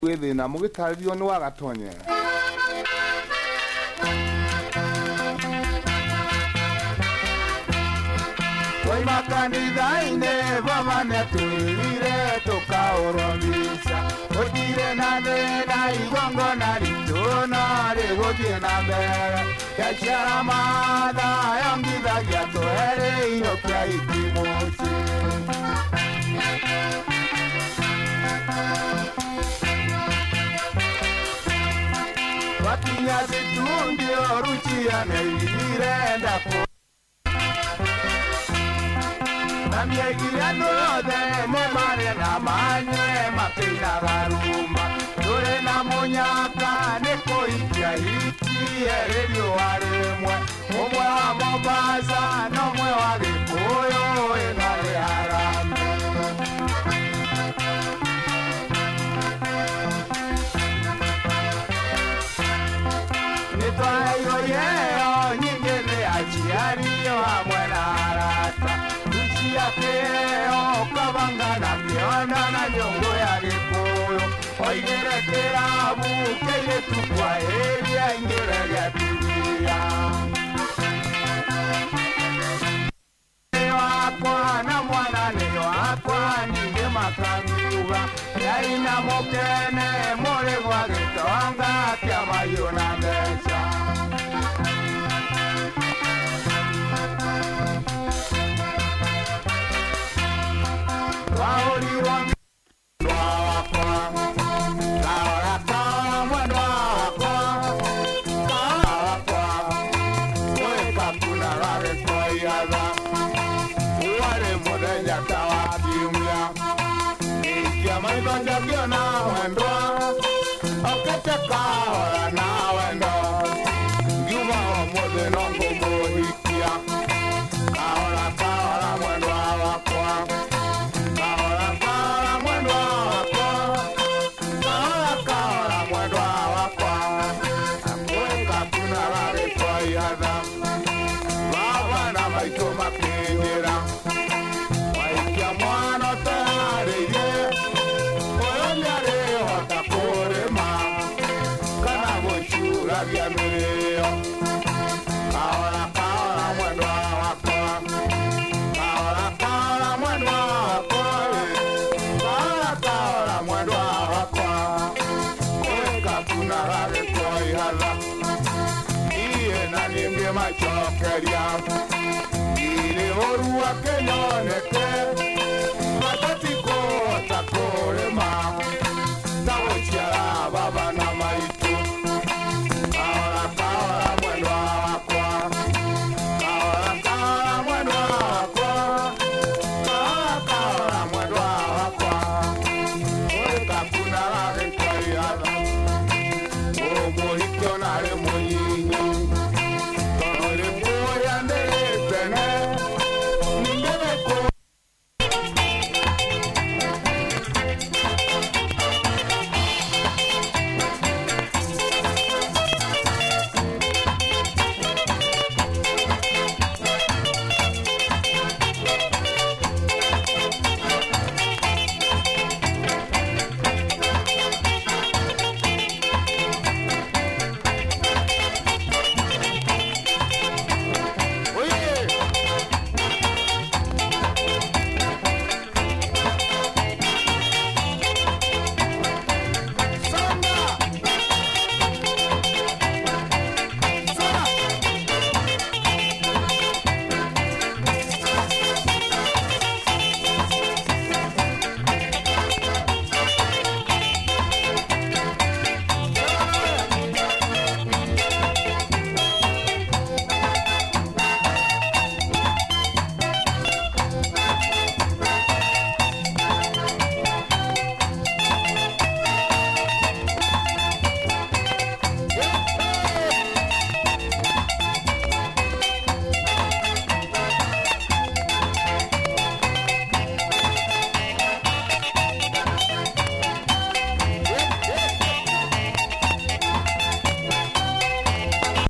Withina mugitario ni wagatonye Koi makanitha-ine vamane tuire tukaurumbica Gutire na thina igongona ritu no riguthie na mbere Yaciara matha yongithagia twereirio kia ikimuci Wakinya zitundio ruchianeirenda ku Namiegiano de ne mare na manye mapina garuma Dore na munyaka ne koikia hiki ererio aremwe Umwe wa Mombasa no mwe wa Gikuyu engare harame Nitwayo yeo nyingine achiario hamwe na harata Keo kabangana miona na nyongo ya Gikuyu Oigere kirabu keire tukwa eria ingere ya dunia Neo akwa na mwana neo akwa ninge makamiuga Yaina mokene more kwa gitonga kia mayuna mecha Machokeria, ile orua que no ne